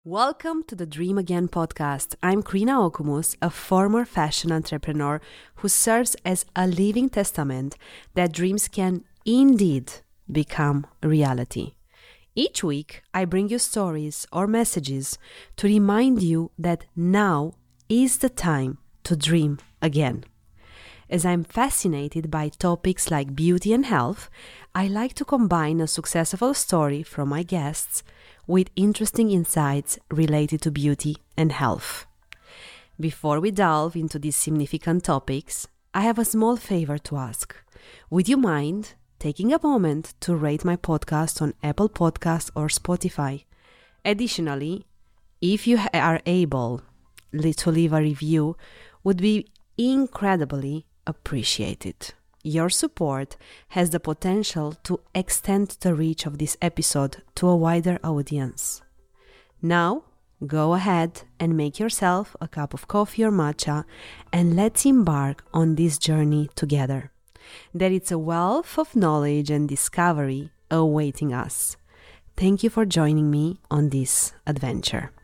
Welcome to the Dream Again podcast. I'm Krina Okumus, a former fashion entrepreneur who serves as a living testament that dreams can indeed become reality. Each week, I bring you stories or messages to remind you that now is the time to dream again. As I'm fascinated by topics like beauty and health, I like to combine a successful story from my guests with interesting insights related to beauty and health. Before we delve into these significant topics, I have a small favor to ask. Would you mind taking a moment to rate my podcast on Apple Podcasts or Spotify? Additionally, if you are able to leave a review, would be incredibly appreciated. Your support has the potential to extend the reach of this episode to a wider audience. Now, go ahead and make yourself a cup of coffee or matcha and let's embark on this journey together. There is a wealth of knowledge and discovery awaiting us. Thank you for joining me on this adventure.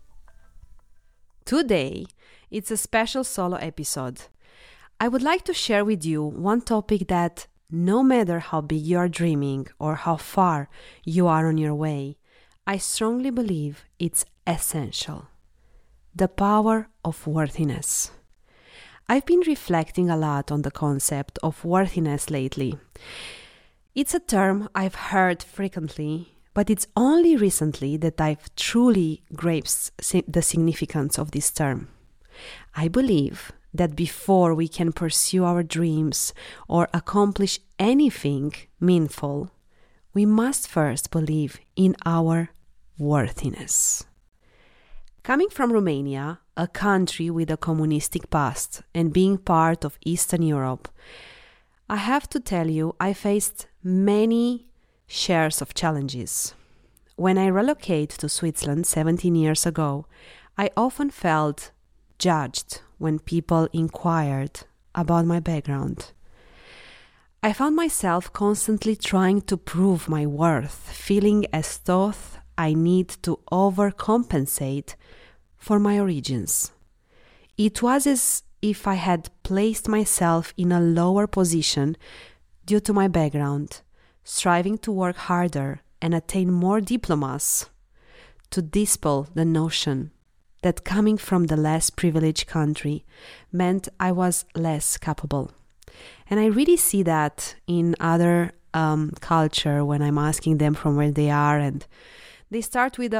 Today, it's a special solo episode. I would like to share with you one topic that, no matter how big you are dreaming or how far you are on your way, I strongly believe it's essential. The power of worthiness. I've been reflecting a lot on the concept of worthiness lately. It's a term I've heard frequently, but it's only recently that I've truly grasped the significance of this term. I believe that before we can pursue our dreams or accomplish anything meaningful, we must first believe in our worthiness. Coming from Romania, a country with a communistic past, and being part of Eastern Europe, I have to tell you I faced many shares of challenges. When I relocated to Switzerland 17 years ago, I often felt judged when people inquired about my background. I found myself constantly trying to prove my worth, feeling as though I need to overcompensate for my origins. It was as if I had placed myself in a lower position due to my background, striving to work harder and attain more diplomas to dispel the notion that coming from the less privileged country meant I was less capable. And I really see that in other culture when I'm asking them from where they are, and they start with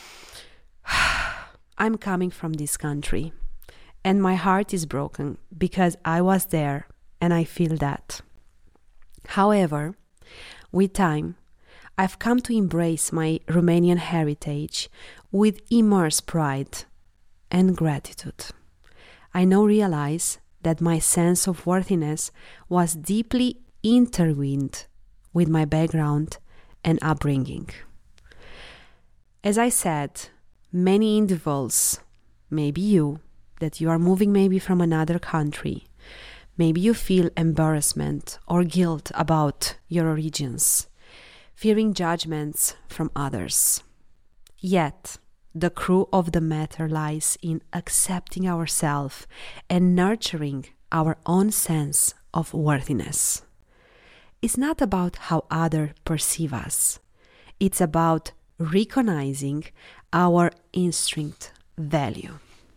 I'm coming from this country and my heart is broken because I was there and I feel that. However, with time, I've come to embrace my Romanian heritage with immense pride and gratitude. I now realize that my sense of worthiness was deeply intertwined with my background and upbringing. As I said, many individuals, maybe you, that you are moving maybe from another country, maybe you feel embarrassment or guilt about your origins, fearing judgments from others. Yet, the core of the matter lies in accepting ourselves and nurturing our own sense of worthiness. It's not about how others perceive us. It's about recognizing our intrinsic value.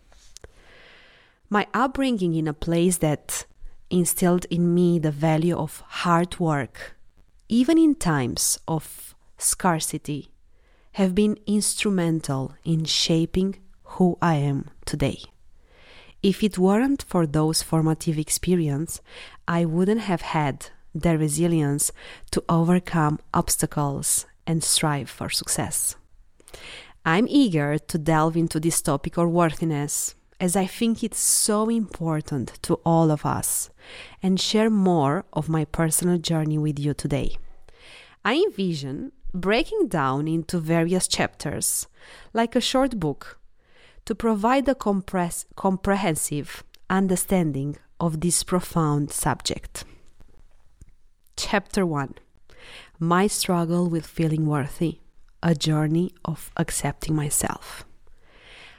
My upbringing in a place that instilled in me the value of hard work, even in times of scarcity, have been instrumental in shaping who I am today. If it weren't for those formative experiences, I wouldn't have had the resilience to overcome obstacles and strive for success. I'm eager to delve into this topic of worthiness, as I think it's so important to all of us, and share more of my personal journey with you today. I envision breaking down into various chapters, like a short book, to provide a comprehensive understanding of this profound subject. Chapter 1. My struggle with feeling worthy, a journey of accepting myself.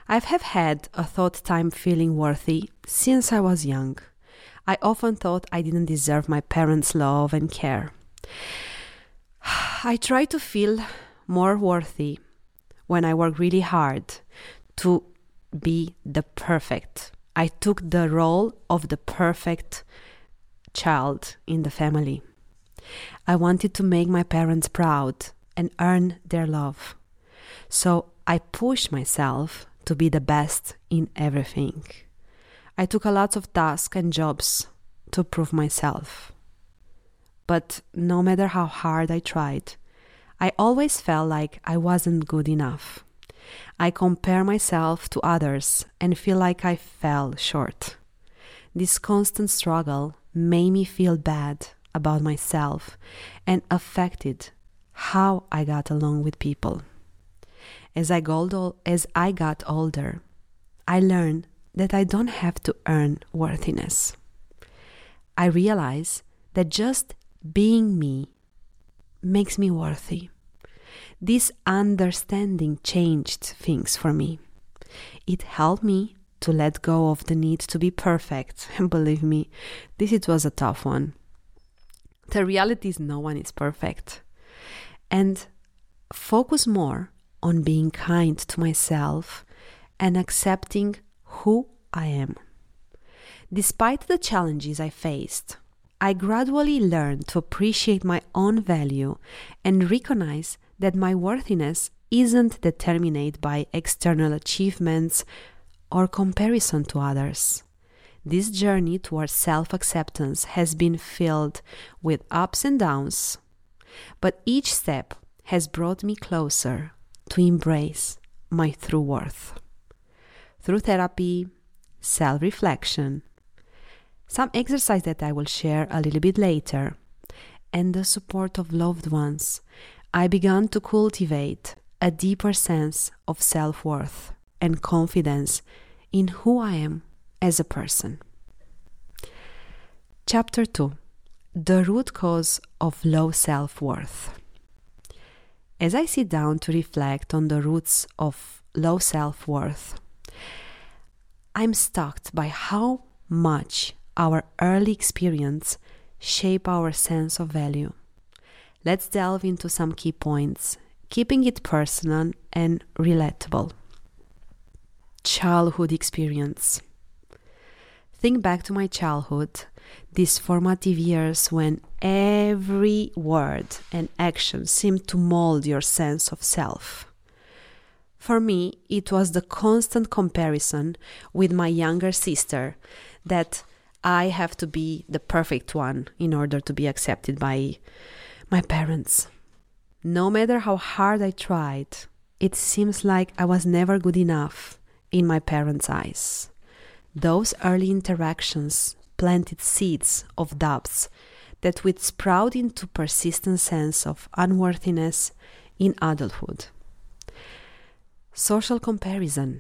I have had a thought time feeling worthy since I was young. I often thought I didn't deserve my parents' love and care. I try to feel more worthy when I work really hard to be the perfect. I took the role of the perfect child in the family. I wanted to make my parents proud and earn their love. So I pushed myself to be the best in everything. I took a lot of tasks and jobs to prove myself. But no matter how hard I tried, I always felt like I wasn't good enough. I compare myself to others and feel like I fell short. This constant struggle made me feel bad about myself and affected how I got along with people. As I got older, I learned that I don't have to earn worthiness. I realized that just being me makes me worthy. This understanding changed things for me. It helped me to let go of the need to be perfect. And believe me, it was a tough one. The reality is no one is perfect. And focus more on being kind to myself and accepting who I am. Despite the challenges I faced, I gradually learned to appreciate my own value and recognize that my worthiness isn't determined by external achievements or comparison to others. This journey towards self-acceptance has been filled with ups and downs, but each step has brought me closer to embrace my true worth. Through therapy, self-reflection, some exercise that I will share a little bit later, and the support of loved ones, I began to cultivate a deeper sense of self-worth and confidence in who I am as a person. Chapter 2. The root cause of low self-worth. As I sit down to reflect on the roots of low self-worth, I'm struck by how much our early experience shape our sense of value. Let's delve into some key points, keeping it personal and relatable. Childhood experience. Think back to my childhood, these formative years when every word and action seemed to mold your sense of self. For me, it was the constant comparison with my younger sister that I have to be the perfect one in order to be accepted by my parents. No matter how hard I tried, it seems like I was never good enough in my parents' eyes. Those early interactions planted seeds of doubts that would sprout into persistent sense of unworthiness in adulthood. Social comparison.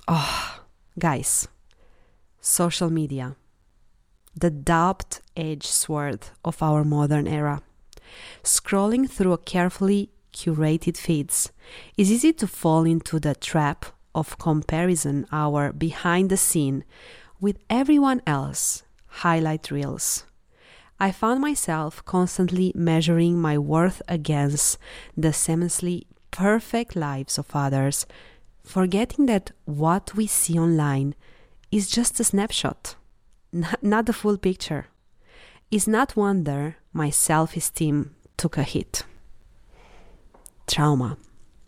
Guys, social media. The double-edged sword of our modern era. Scrolling through a carefully curated feeds, it's easy to fall into the trap of comparison our behind the scene with everyone else highlight reels. I found myself constantly measuring my worth against the seemingly perfect lives of others, forgetting that what we see online is just a snapshot, not the full picture. It's not wonder my self-esteem took a hit. Trauma.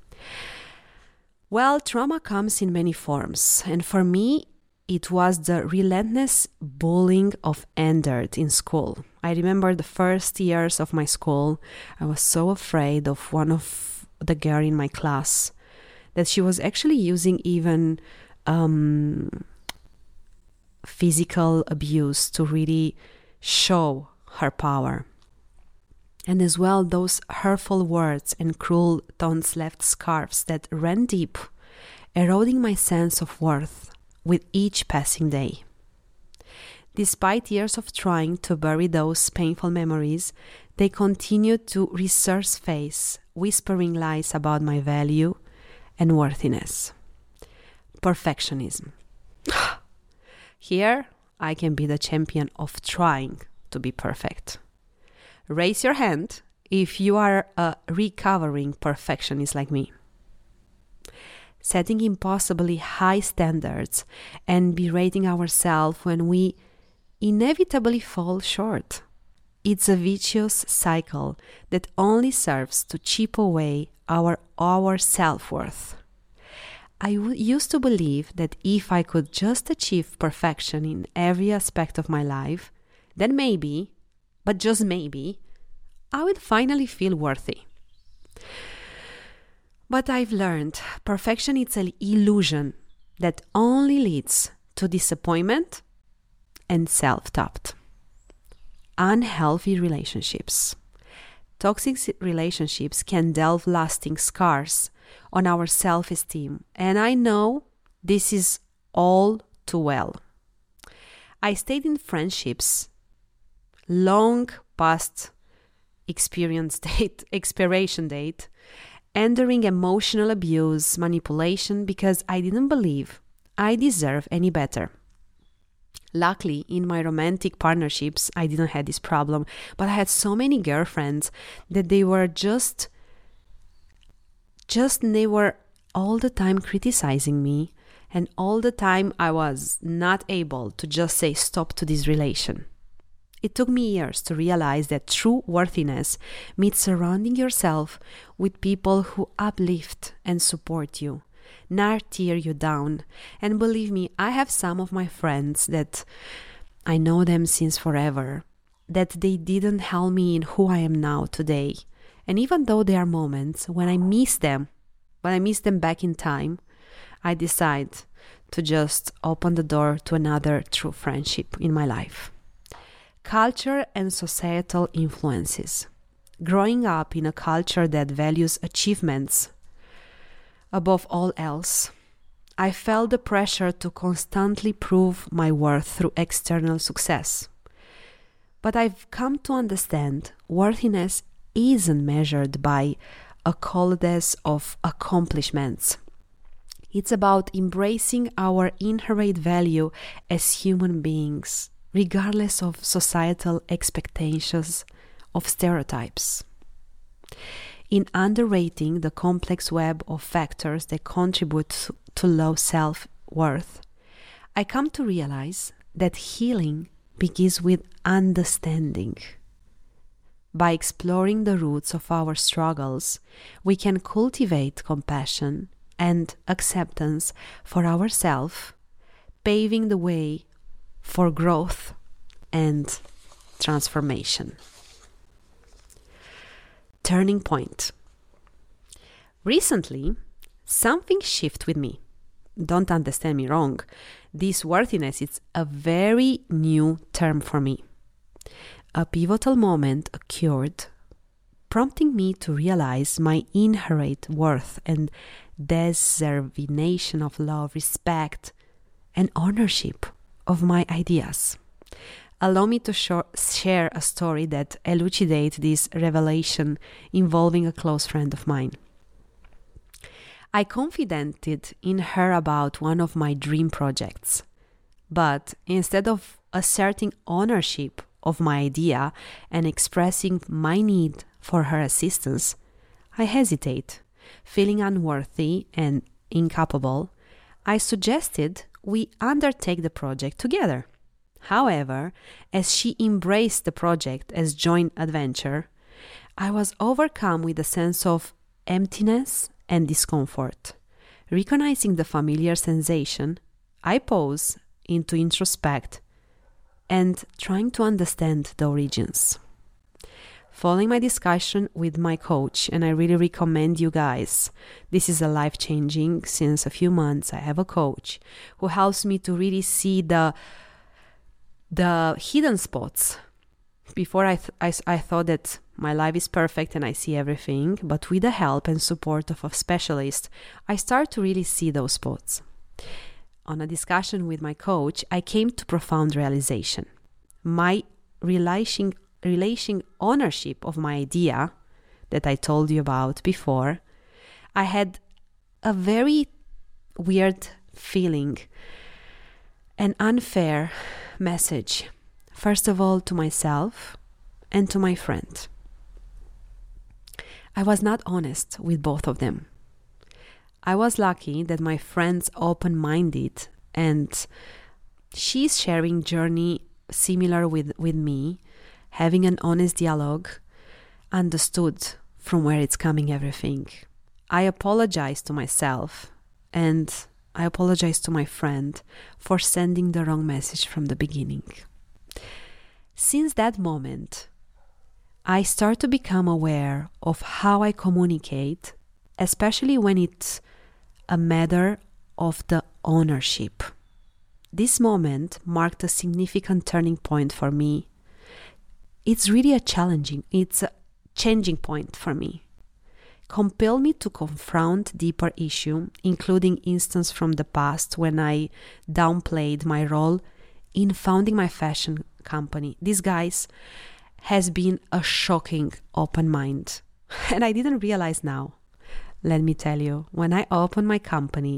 Well, trauma comes in many forms, and for me, it was the relentless bullying of Andert in school. I remember the first years of my school, I was so afraid of one of the girl in my class that she was actually using even physical abuse to really show her power. And as well, those hurtful words and cruel taunts left scars that ran deep, eroding my sense of worth with each passing day. Despite years of trying to bury those painful memories, they continued to resurface, whispering lies about my value and worthiness. Perfectionism. Here, I can be the champion of trying to be perfect. Raise your hand if you are a recovering perfectionist like me. Setting impossibly high standards and berating ourselves when we inevitably fall short. It's a vicious cycle that only serves to chip away our self-worth. I used to believe that if I could just achieve perfection in every aspect of my life, then maybe, but just maybe, I would finally feel worthy. But I've learned perfection is an illusion that only leads to disappointment and self-doubt. Unhealthy relationships. Toxic relationships can delve lasting scars on our self-esteem, and I know this is all too well. I stayed in friendships long past expiration date, enduring emotional abuse, manipulation, because I didn't believe I deserve any better. Luckily, in my romantic partnerships, I didn't have this problem, but I had so many girlfriends that they were they were all the time criticizing me, and all the time I was not able to just say stop to this relation. It took me years to realize that true worthiness means surrounding yourself with people who uplift and support you, not tear you down. And believe me, I have some of my friends that I know them since forever, that they didn't help me in who I am now today. And even though there are moments when I miss them back in time, I decide to just open the door to another true friendship in my life. Culture and societal influences. Growing up in a culture that values achievements above all else, I felt the pressure to constantly prove my worth through external success. But I've come to understand worthiness isn't measured by a cloud of accomplishments. It's about embracing our inherent value as human beings, regardless of societal expectations of stereotypes. In underrating the complex web of factors that contribute to low self-worth, I come to realize that healing begins with understanding. By exploring the roots of our struggles, we can cultivate compassion and acceptance for ourselves, paving the way for growth and transformation. Turning point. Recently, something shifted with me. Don't understand me wrong. This worthiness is a very new term for me. A pivotal moment occurred, prompting me to realize my inherent worth and deserving of love, respect, and ownership of my ideas. Allow me to share a story that elucidates this revelation involving a close friend of mine. I confided in her about one of my dream projects, but instead of asserting ownership of my idea and expressing my need for her assistance, I hesitate. Feeling unworthy and incapable, I suggested we undertake the project together. However, as she embraced the project as joint adventure, I was overcome with a sense of emptiness and discomfort. Recognizing the familiar sensation, I pause into introspect and trying to understand the origins. Following my discussion with my coach, and I really recommend you guys, this is a life-changing. Since a few months I have a coach who helps me to really see the hidden spots. Before I thought that my life is perfect and I see everything, but with the help and support of a specialist, I start to really see those spots. On a discussion with my coach, I came to profound realization. My relation ownership of my idea that I told you about before, I had a very weird feeling an unfair message, first of all to myself and to my friend. I was not honest with both of them. I was lucky that my friend's open-minded and she's sharing journey similar with me, having an honest dialogue, understood from where it's coming everything. I apologize to myself and I apologize to my friend for sending the wrong message from the beginning. Since that moment, I start to become aware of how I communicate, especially when it's a matter of the ownership. This moment marked a significant turning point for me. It's a changing point for me. Compelled me to confront deeper issue, including instances from the past when I downplayed my role in founding my fashion company. This, guys, has been a shocking open mind. And I didn't realize now. Let me tell you, when I opened my company,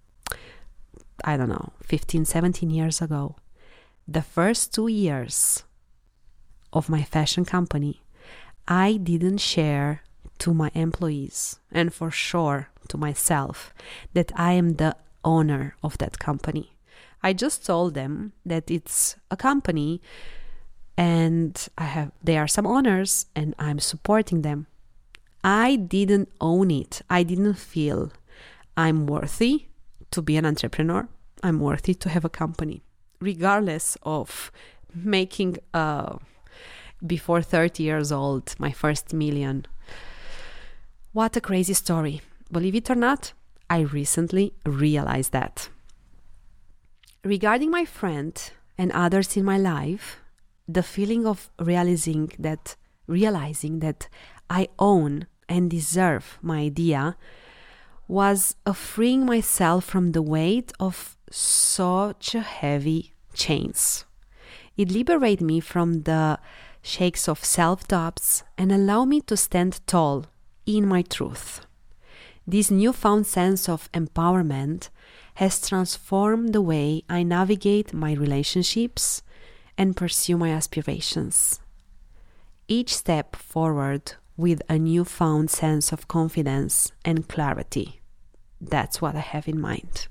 15, 17 years ago, the first 2 years of my fashion company, I didn't share to my employees and for sure to myself that I am the owner of that company. I just told them that it's a company and there are some owners and I'm supporting them. I didn't own it. I didn't feel I'm worthy to be an entrepreneur. I'm worthy to have a company, regardless of making before 30 years old my first million. What a crazy story. Believe it or not, I recently realized that. Regarding my friend and others in my life, the feeling of realizing that I own and deserve my idea was a freeing myself from the weight of such a heavy chains. It liberated me from the shakes of self-doubts and allowed me to stand tall in my truth. This newfound sense of empowerment has transformed the way I navigate my relationships and pursue my aspirations. Each step forward with a newfound sense of confidence and clarity. That's what I have in mind.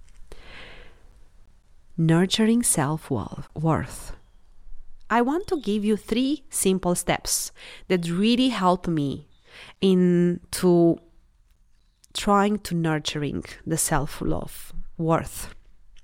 Nurturing self-worth. I want to give you 3 simple steps that really help me into trying to nurturing the self-love, worth.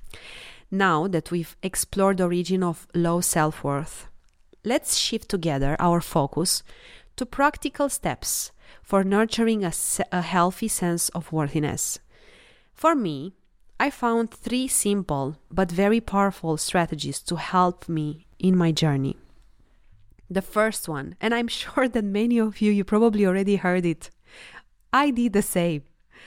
Now that we've explored the origin of low self-worth, let's shift together our focus to practical steps for nurturing a healthy sense of worthiness. For me, I found 3 simple but very powerful strategies to help me in my journey. The first one, and I'm sure that many of you probably already heard it. I did the same,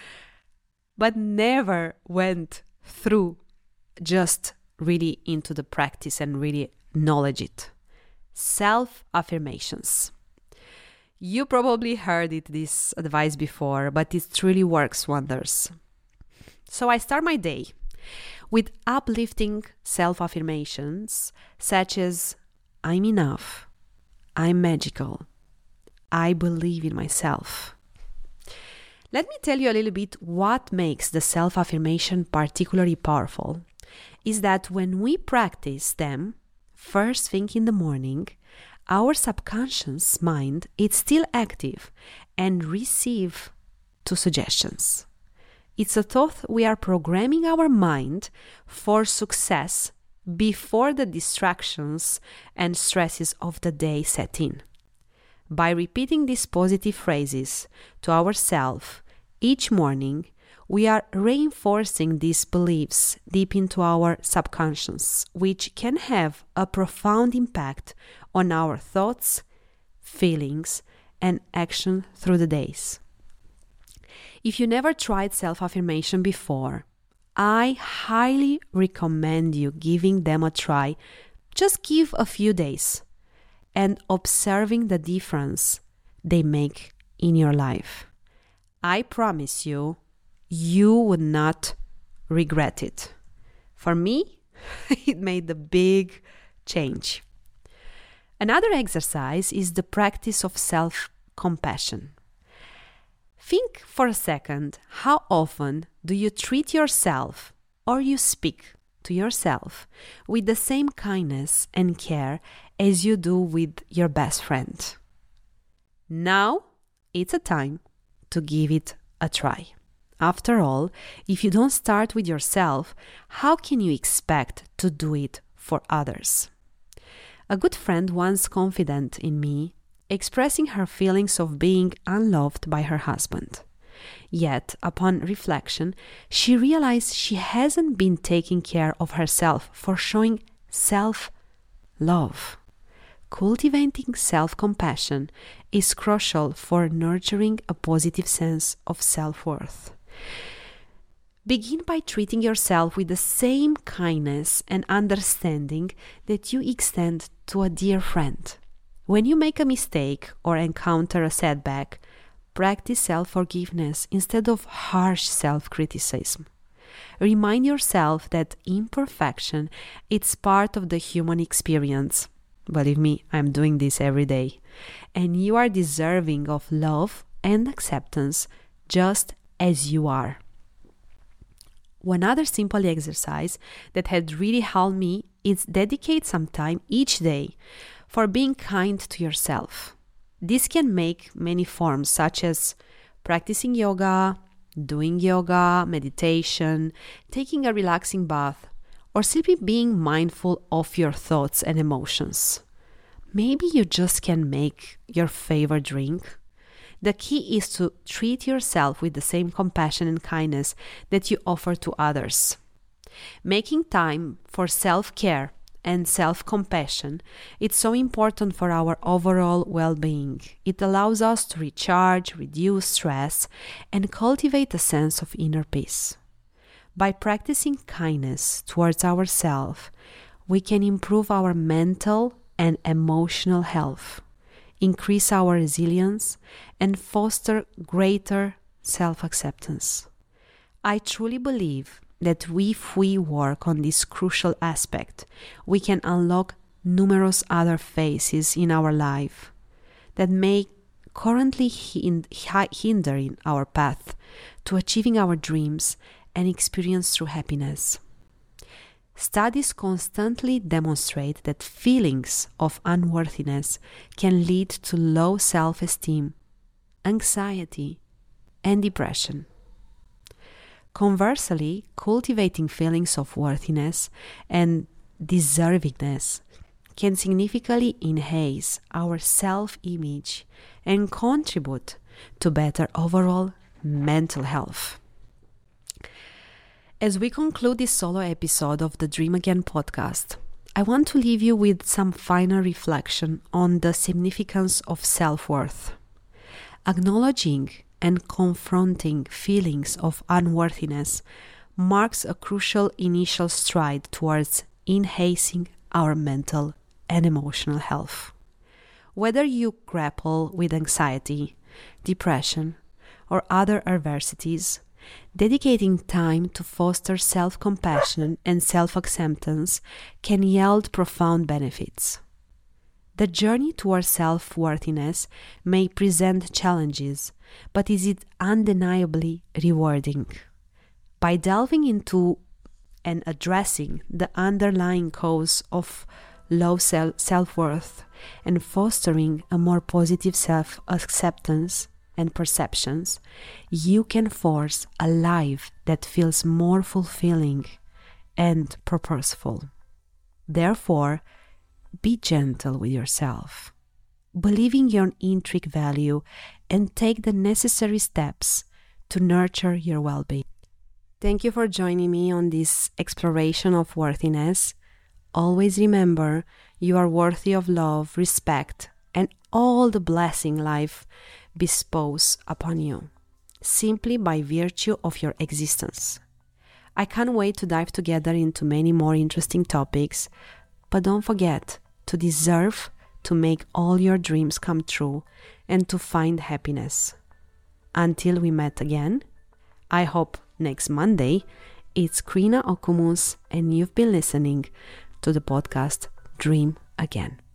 but never went through just really into the practice and really acknowledge it. Self-affirmations. You probably heard this advice before, but it truly works wonders. So I start my day with uplifting self-affirmations such as, I'm enough, I'm magical, I believe in myself. Let me tell you a little bit what makes the self-affirmation particularly powerful is that when we practice them first thing in the morning, our subconscious mind is still active and receive to suggestions. It's a thought we are programming our mind for success before the distractions and stresses of the day set in. By repeating these positive phrases to ourselves each morning, we are reinforcing these beliefs deep into our subconscious, which can have a profound impact on our thoughts, feelings, and action through the days. If you never tried self-affirmation before, I highly recommend you giving them a try. Just give a few days and observing the difference they make in your life. I promise you, you would not regret it. For me, it made a big change. Another exercise is the practice of self-compassion. Think for a second, how often do you treat yourself or you speak to yourself with the same kindness and care as you do with your best friend? Now it's a time to give it a try. After all, if you don't start with yourself, how can you expect to do it for others? A good friend once confided in me, expressing her feelings of being unloved by her husband. Yet, upon reflection, she realized she hasn't been taking care of herself for showing self-love. Cultivating self-compassion is crucial for nurturing a positive sense of self-worth. Begin by treating yourself with the same kindness and understanding that you extend to a dear friend. When you make a mistake or encounter a setback, practice self-forgiveness instead of harsh self-criticism. Remind yourself that imperfection is part of the human experience. Believe me, I'm doing this every day. And you are deserving of love and acceptance just as you are. One other simple exercise that had really helped me is dedicate some time each day for being kind to yourself. This can make many forms, such as practicing yoga, doing yoga, meditation, taking a relaxing bath, or simply being mindful of your thoughts and emotions. Maybe you just can make your favorite drink. The key is to treat yourself with the same compassion and kindness that you offer to others. Making time for self-care and self-compassion is so important for our overall well-being. It allows us to recharge, reduce stress, and cultivate a sense of inner peace. By practicing kindness towards ourselves, we can improve our mental and emotional health, increase our resilience, and foster greater self-acceptance. I truly believe that if we work on this crucial aspect, we can unlock numerous other phases in our life that may currently hinder our path to achieving our dreams and experience true happiness. Studies constantly demonstrate that feelings of unworthiness can lead to low self-esteem, anxiety, and depression. Conversely, cultivating feelings of worthiness and deservingness can significantly enhance our self-image and contribute to better overall mental health. As we conclude this solo episode of the Dream Again podcast, I want to leave you with some final reflection on the significance of self-worth. Acknowledging and confronting feelings of unworthiness marks a crucial initial stride towards enhancing our mental and emotional health. Whether you grapple with anxiety, depression, or other adversities, dedicating time to foster self-compassion and self-acceptance can yield profound benefits. The journey towards self-worthiness may present challenges, but is it undeniably rewarding. By delving into and addressing the underlying cause of low self-worth and fostering a more positive self-acceptance and perceptions, you can force a life that feels more fulfilling and purposeful. Therefore, be gentle with yourself, believe in your intrinsic value, and take the necessary steps to nurture your well-being. Thank you for joining me on this exploration of worthiness. Always remember, you are worthy of love, respect, and all the blessing life bestows upon you, simply by virtue of your existence. I can't wait to dive together into many more interesting topics, but don't forget to deserve to make all your dreams come true and to find happiness. Until we met again, I hope next Monday, It's Krina Okumus, and you've been listening to the podcast Dream Again.